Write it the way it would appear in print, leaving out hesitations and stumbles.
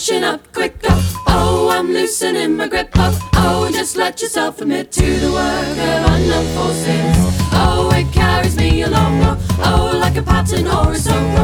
freshen up, quick up. Oh, I'm loosening my grip up. Oh, just let yourself admit to the work of unknown forces. Oh, it carries me along. Oh, like a pattern or a song.